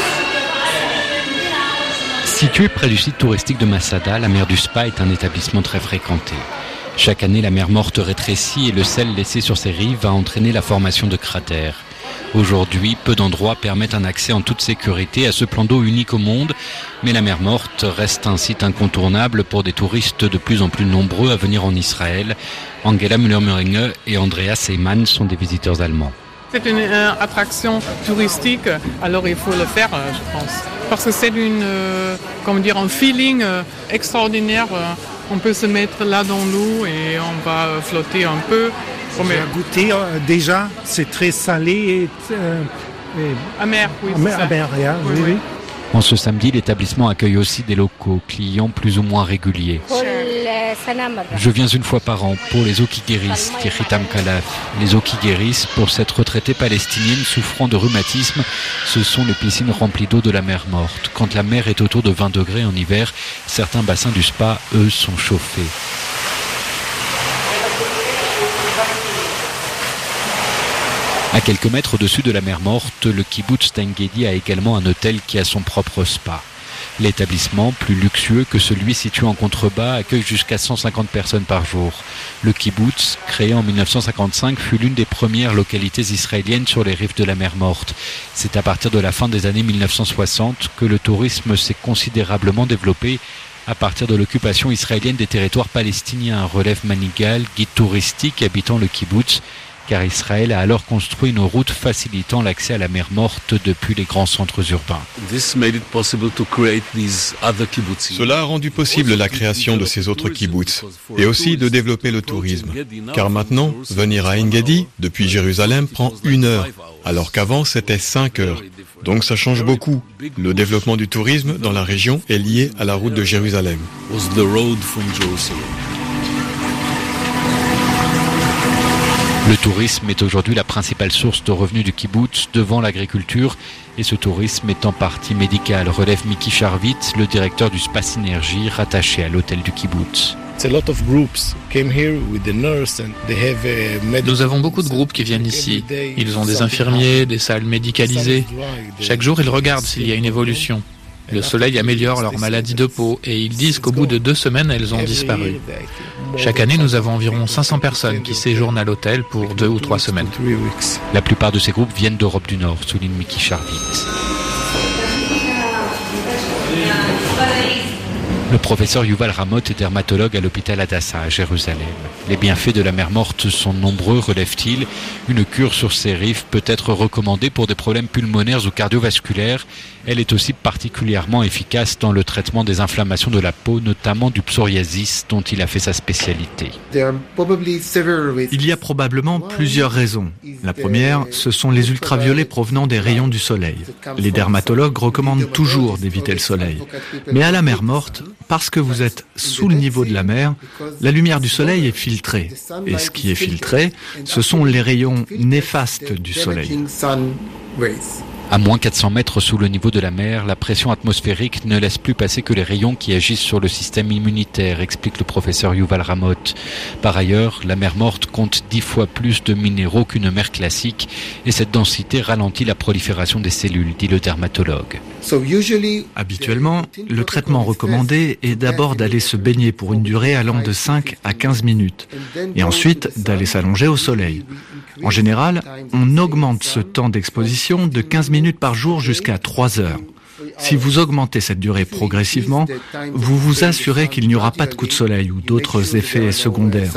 S8: Située près du site touristique de Masada, la mer du Spa est un établissement très fréquenté. Chaque année, la mer Morte rétrécit et le sel laissé sur ses rives va entraîner la formation de cratères. Aujourd'hui, peu d'endroits permettent un accès en toute sécurité à ce plan d'eau unique au monde, mais la mer Morte reste un site incontournable pour des touristes de plus en plus nombreux à venir en Israël. Angela Müller-Möhringe et Andreas Seymann sont des visiteurs allemands.
S9: C'est une euh, attraction touristique, alors il faut le faire, euh, je pense. Parce que c'est une, euh, comment dire, un feeling euh, extraordinaire. Euh, on peut se mettre là dans l'eau et on va euh, flotter un peu.
S10: J'ai goûté euh, déjà, c'est très salé et, euh, et
S9: amer, oui,
S10: amer,
S9: c'est
S10: amer,
S9: ça.
S10: yeah,
S9: Oui,
S10: oui,
S9: oui.
S10: oui.
S8: En ce samedi, l'établissement accueille aussi des locaux, clients plus ou moins réguliers. Je viens une fois par an pour les eaux qui guérissent, dit Hitam Khalaf. Les eaux qui guérissent, pour cette retraitée palestinienne souffrant de rhumatisme, ce sont les piscines remplies d'eau de la mer Morte. Quand la mer est autour de vingt degrés en hiver, certains bassins du spa, eux, sont chauffés. À quelques mètres au-dessus de la mer Morte, le kibbutz d'En-Gedi a également un hôtel qui a son propre spa. L'établissement, plus luxueux que celui situé en contrebas, accueille jusqu'à cent cinquante personnes par jour. Le kibbutz, créé en mille neuf cent cinquante-cinq, fut l'une des premières localités israéliennes sur les rives de la mer Morte. C'est à partir de la fin des années mille neuf cent soixante que le tourisme s'est considérablement développé à partir de l'occupation israélienne des territoires palestiniens, relève Manigal, guide touristique habitant le kibbutz, car Israël a alors construit une route facilitant l'accès à la mer Morte depuis les grands centres urbains.
S11: Cela a rendu possible la création de ces autres kibbutz et aussi de développer le tourisme. Car maintenant, venir à En-Gedi depuis Jérusalem prend une heure, alors qu'avant c'était cinq heures. Donc ça change beaucoup. Le développement du tourisme dans la région est lié à la route de Jérusalem.
S8: Le tourisme est aujourd'hui la principale source de revenus du kibbutz devant l'agriculture et ce tourisme est en partie médical, relève Miki Charvit, le directeur du Spa Synergie rattaché à l'hôtel du kibbutz.
S12: Nous avons beaucoup de groupes qui viennent ici. Ils ont des infirmiers, des salles médicalisées. Chaque jour, ils regardent s'il y a une évolution. Le soleil améliore leur maladie de peau et ils disent qu'au bout de deux semaines, elles ont disparu. Chaque année, nous avons environ cinq cents personnes qui séjournent à l'hôtel pour deux ou trois semaines.
S8: La plupart de ces groupes viennent d'Europe du Nord, souligne Miki Charvit. Le professeur Yuval Ramot est dermatologue à l'hôpital Hadassah à Jérusalem. Les bienfaits de la mer Morte sont nombreux, relève-t-il. Une cure sur ces rives peut être recommandée pour des problèmes pulmonaires ou cardiovasculaires. Elle est aussi particulièrement efficace dans le traitement des inflammations de la peau, notamment du psoriasis, dont il a fait sa spécialité.
S13: Il y a probablement plusieurs raisons. La première, ce sont les ultraviolets provenant des rayons du soleil. Les dermatologues recommandent toujours d'éviter le soleil. Mais à la mer Morte, parce que vous êtes sous le niveau de la mer, la lumière du soleil est filtrée. Et ce qui est filtré, ce sont les rayons néfastes du soleil.
S8: À moins quatre cents mètres sous le niveau de la mer, la pression atmosphérique ne laisse plus passer que les rayons qui agissent sur le système immunitaire, explique le professeur Yuval Ramot. Par ailleurs, la mer Morte compte dix fois plus de minéraux qu'une mer classique et cette densité ralentit la prolifération des cellules, dit le dermatologue.
S13: Habituellement, le traitement recommandé est d'abord d'aller se baigner pour une durée allant de cinq à quinze minutes et ensuite d'aller s'allonger au soleil. En général, on augmente ce temps d'exposition de quinze minutes par jour jusqu'à trois heures. Si vous augmentez cette durée progressivement, vous vous assurez qu'il n'y aura pas de coup de soleil ou d'autres effets secondaires.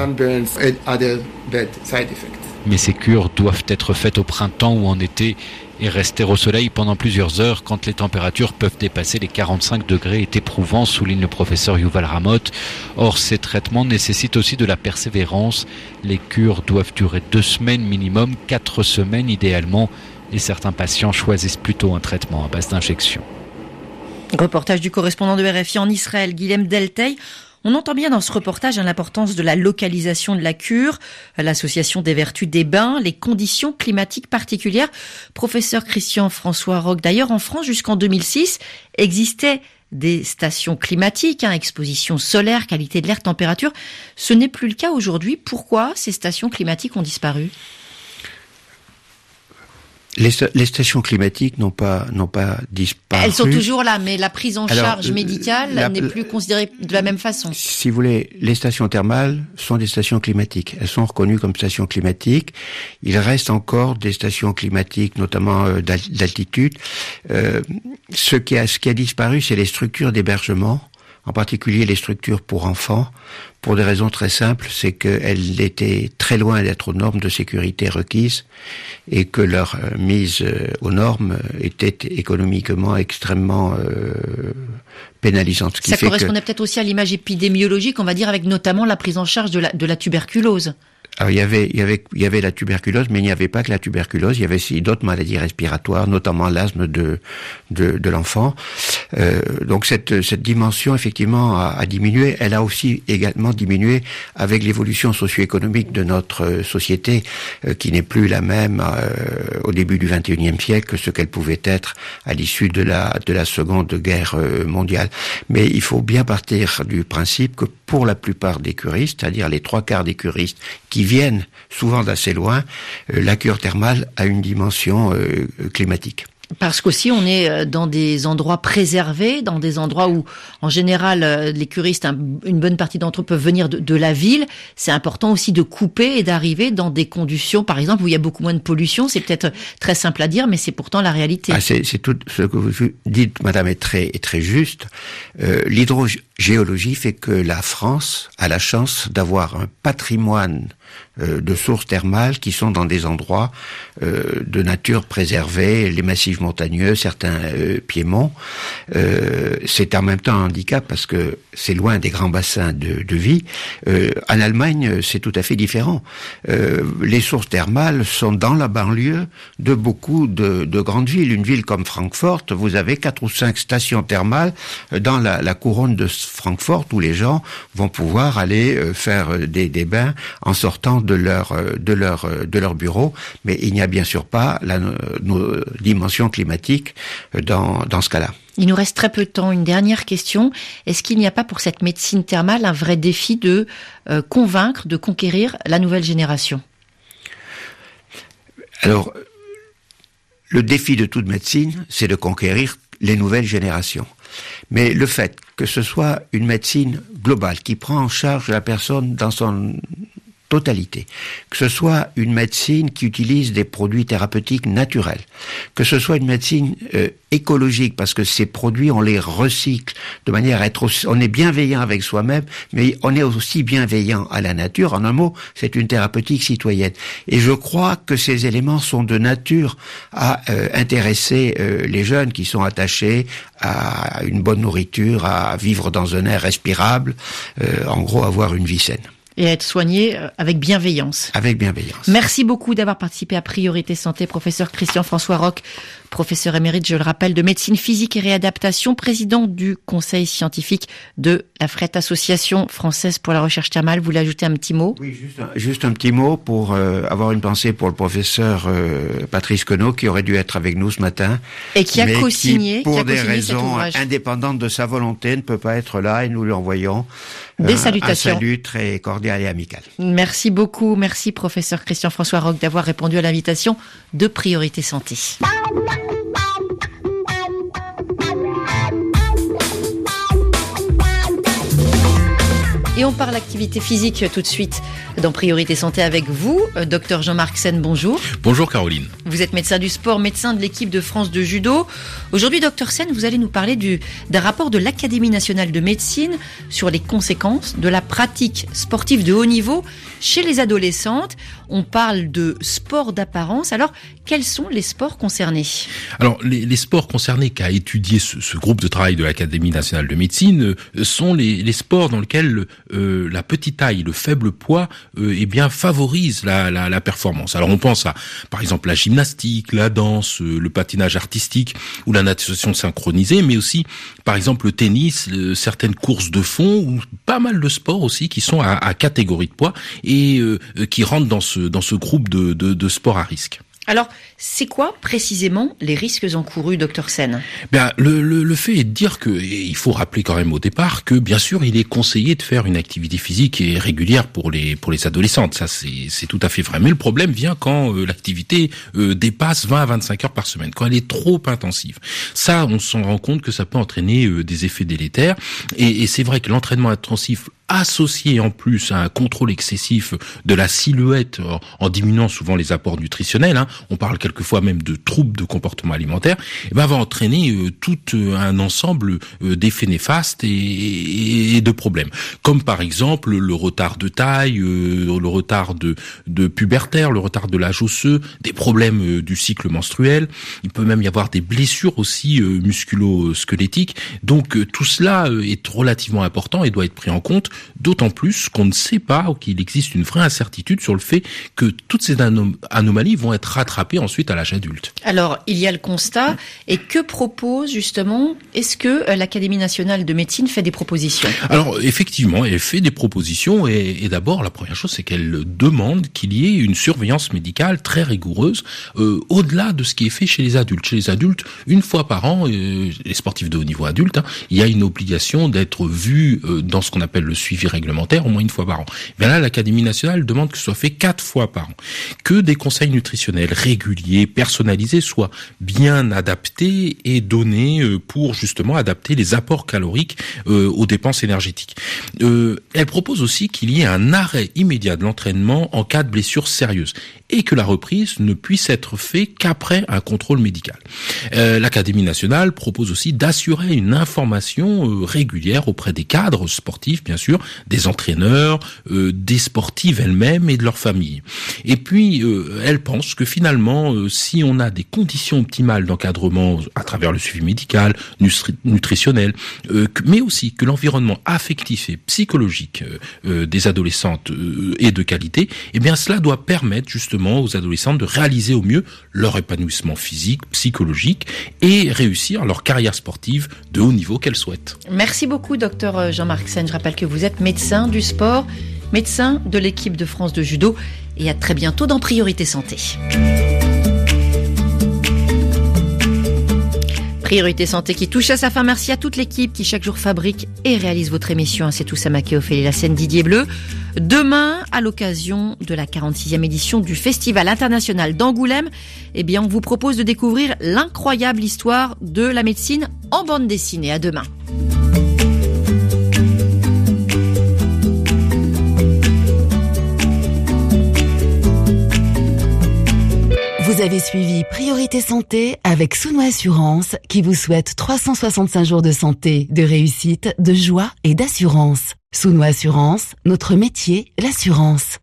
S8: Mais ces cures doivent être faites au printemps ou en été et rester au soleil pendant plusieurs heures quand les températures peuvent dépasser les quarante-cinq degrés est éprouvant, souligne le professeur Yuval Ramot. Or, ces traitements nécessitent aussi de la persévérance. Les cures doivent durer deux semaines minimum, quatre semaines idéalement, et certains patients choisissent plutôt un traitement à base d'injection.
S3: Reportage du correspondant de R F I en Israël, Guilhem Delteil. On entend bien dans ce reportage l'importance de la localisation de la cure, l'association des vertus des bains, les conditions climatiques particulières. Professeur Christian François Roch, d'ailleurs en France jusqu'en deux mille six existaient des stations climatiques, hein, exposition solaire, qualité de l'air, température. Ce n'est plus le cas aujourd'hui. Pourquoi ces stations climatiques ont disparu ?
S4: Les, les stations climatiques n'ont pas n'ont pas disparu.
S3: Elles sont toujours là, mais la prise en
S4: Alors,
S3: charge médicale
S4: la,
S3: n'est plus considérée de la même façon.
S4: Si vous voulez, les stations thermales sont des stations climatiques. Elles sont reconnues comme stations climatiques. Il reste encore des stations climatiques, notamment euh, d'altitude. Euh, ce qui a ce qui a disparu, c'est les structures d'hébergement, en particulier les structures pour enfants, pour des raisons très simples, c'est qu'elles étaient très loin d'être aux normes de sécurité requises et que leur euh, mise euh, aux normes était économiquement extrêmement euh, pénalisante. Ce qui
S3: Ça
S4: fait
S3: correspondait
S4: que...
S3: peut-être aussi à l'image épidémiologique, on va dire, avec notamment la prise en charge de la, de la tuberculose.
S4: Alors, il y avait, il y avait, il y avait la tuberculose, mais il n'y avait pas que la tuberculose. Il y avait aussi d'autres maladies respiratoires, notamment l'asthme de de, de l'enfant. Euh, donc cette cette dimension effectivement a, a diminué. Elle a aussi également diminué avec l'évolution socio-économique de notre société, euh, qui n'est plus la même euh, au début du vingt et unième siècle que ce qu'elle pouvait être à l'issue de la de la Seconde Guerre mondiale. Mais il faut bien partir du principe que pour la plupart des curistes, c'est-à-dire les trois quarts des curistes qui viennent souvent d'assez loin, euh, la cure thermale a une dimension euh, climatique.
S3: Parce qu'aussi on est dans des endroits préservés, dans des endroits où en général les curistes, une bonne partie d'entre eux peuvent venir de, de la ville. C'est important aussi de couper et d'arriver dans des conditions, par exemple, où il y a beaucoup moins de pollution. C'est peut-être très simple à dire, mais c'est pourtant la réalité.
S4: Ah, c'est, c'est tout ce que vous dites, madame, est très, est très juste. Euh, l'hydrogéologie fait que la France a la chance d'avoir un patrimoine euh, de sources thermales qui sont dans des endroits euh, de nature préservée, les massifs montagneux, certains euh, piémonts. Euh, c'est en même temps un handicap parce que c'est loin des grands bassins de, de vie. Euh, en Allemagne, c'est tout à fait différent. Euh, les sources thermales sont dans la banlieue de beaucoup de, de grandes villes. Une ville comme Francfort, vous avez quatre ou cinq stations thermales dans la, la couronne de Francfort où les gens vont pouvoir aller euh, faire des, des bains en sortant de leur de leur de leur bureau, mais il n'y a bien sûr pas la nos dimensions climatiques dans dans ce cas-là.
S3: Il nous reste très peu de temps. Une dernière question. Est-ce qu'il n'y a pas pour cette médecine thermale un vrai défi de euh, convaincre, de conquérir la nouvelle génération ?
S4: Alors, le défi de toute médecine, c'est de conquérir les nouvelles générations. Mais le fait que ce soit une médecine globale qui prend en charge la personne dans son totalité. Que ce soit une médecine qui utilise des produits thérapeutiques naturels, que ce soit une médecine euh, écologique, parce que ces produits, on les recycle de manière à être aussi, on est bienveillant avec soi-même, mais on est aussi bienveillant à la nature. En un mot, c'est une thérapeutique citoyenne. Et je crois que ces éléments sont de nature à euh, intéresser euh, les jeunes qui sont attachés à une bonne nourriture, à vivre dans un air respirable, euh, en gros, avoir une vie saine.
S3: Et à être soigné avec bienveillance.
S4: Avec bienveillance.
S3: Merci beaucoup d'avoir participé à Priorité Santé, professeur Christian-François Roch, professeur émérite, je le rappelle, de médecine physique et réadaptation, président du conseil scientifique de la F R E T, Association française pour la recherche thermale. Vous voulez ajouter un petit mot?
S4: Oui, juste un, juste un petit mot pour euh, avoir une pensée pour le professeur euh, Patrice Queneau, qui aurait dû être avec nous ce matin.
S3: Et qui a
S4: mais
S3: co-signé,
S4: qui, pour
S3: qui a
S4: des
S3: co-signé
S4: raisons indépendantes de sa volonté, ne peut pas être là, et nous lui envoyons euh,
S3: des salutations.
S4: Un salut très cordial et amical.
S3: Merci beaucoup. Merci, professeur Christian-François Roch, d'avoir répondu à l'invitation de Priorité Santé. Et on parle activité physique tout de suite dans Priorité Santé avec vous, docteur Jean-Marc Sen, bonjour.
S14: Bonjour Caroline.
S3: Vous êtes médecin du sport, médecin de l'équipe de France de judo. Aujourd'hui, docteur Sen, vous allez nous parler du, d'un rapport de l'Académie nationale de médecine sur les conséquences de la pratique sportive de haut niveau chez les adolescentes. On parle de sport d'apparence. Alors, quels sont les sports concernés?
S14: Alors, les, les sports concernés qu'a étudié ce, ce groupe de travail de l'Académie nationale de médecine euh, sont les, les sports dans lesquels euh, la petite taille, le faible poids, euh, eh bien, favorise la, la, la performance. Alors, on pense à, par exemple, la gymnastique, la danse, euh, le patinage artistique ou la natation synchronisée, mais aussi, par exemple, le tennis, euh, certaines courses de fond ou pas mal de sports aussi qui sont à, à catégorie de poids et euh, qui rentrent dans ce dans ce groupe de, de, de sports à risque.
S3: Alors, c'est quoi précisément les risques encourus, docteur Sen?
S14: Ben, le, le, le fait est de dire que, et il faut rappeler quand même au départ que, bien sûr, il est conseillé de faire une activité physique et régulière pour les pour les adolescentes. Ça, c'est c'est tout à fait vrai. Mais le problème vient quand euh, l'activité euh, dépasse vingt à vingt-cinq heures par semaine, quand elle est trop intensive. Ça, on s'en rend compte que ça peut entraîner euh, des effets délétères. Et, et c'est vrai que l'entraînement intensif associé en plus à un contrôle excessif de la silhouette en diminuant souvent les apports nutritionnels, hein, on parle quelquefois même de troubles de comportement alimentaire, et ben va entraîner euh, tout euh, un ensemble euh, d'effets néfastes et, et, et de problèmes, comme par exemple le retard de taille, euh, le retard de, de pubertaire, le retard de l'âge osseux, des problèmes euh, du cycle menstruel. Il peut même y avoir des blessures aussi euh, musculo-squelettiques. Donc euh, tout cela euh, est relativement important et doit être pris en compte. D'autant plus qu'on ne sait pas ou qu'il existe une vraie incertitude sur le fait que toutes ces anom- anomalies vont être rattrapées ensuite à l'âge adulte.
S3: Alors, il y a le constat. Et que propose justement, est-ce que l'Académie nationale de médecine fait des propositions?
S14: Alors, effectivement, elle fait des propositions et, et d'abord, la première chose, c'est qu'elle demande qu'il y ait une surveillance médicale très rigoureuse euh, au-delà de ce qui est fait chez les adultes. Chez les adultes, une fois par an, euh, les sportifs de haut niveau adultes, hein, il y a une obligation d'être vus euh, dans ce qu'on appelle le suivi réglementaire au moins une fois par an. Mais là, l'Académie nationale demande que ce soit fait quatre fois par an. Que des conseils nutritionnels réguliers, personnalisés, soient bien adaptés et donnés pour justement adapter les apports caloriques euh, aux dépenses énergétiques. Euh, elle propose aussi qu'il y ait un arrêt immédiat de l'entraînement en cas de blessure sérieuse et que la reprise ne puisse être faite qu'après un contrôle médical. Euh, L'Académie nationale propose aussi d'assurer une information euh, régulière auprès des cadres sportifs, bien sûr, des entraîneurs, euh, des sportives elles-mêmes et de leurs familles. Et puis, euh, elle pense que finalement, euh, si on a des conditions optimales d'encadrement à travers le suivi médical, nutri- nutritionnel, euh, que, mais aussi que l'environnement affectif et psychologique euh, euh, des adolescentes euh, est de qualité, eh bien cela doit permettre justement aux adolescentes de réaliser au mieux leur épanouissement physique, psychologique et réussir leur carrière sportive de haut niveau qu'elles souhaitent.
S3: Merci beaucoup, docteur Jean-Marc Sen. Je rappelle que vous êtes médecin du sport, médecin de l'équipe de France de judo et à très bientôt dans Priorité Santé. Priorité Santé qui touche à sa fin. Merci à toute l'équipe qui chaque jour fabrique et réalise votre émission. C'est tout Samaké, Ophélie Lassène, Didier Bleu. Demain, à l'occasion de la quarante-sixième édition du Festival international d'Angoulême, eh bien, on vous propose de découvrir l'incroyable histoire de la médecine en bande dessinée. À demain.
S1: Vous avez suivi Priorité Santé avec Souno Assurance qui vous souhaite trois cent soixante-cinq jours de santé, de réussite, de joie et d'assurance. Souno Assurance, notre métier, l'assurance.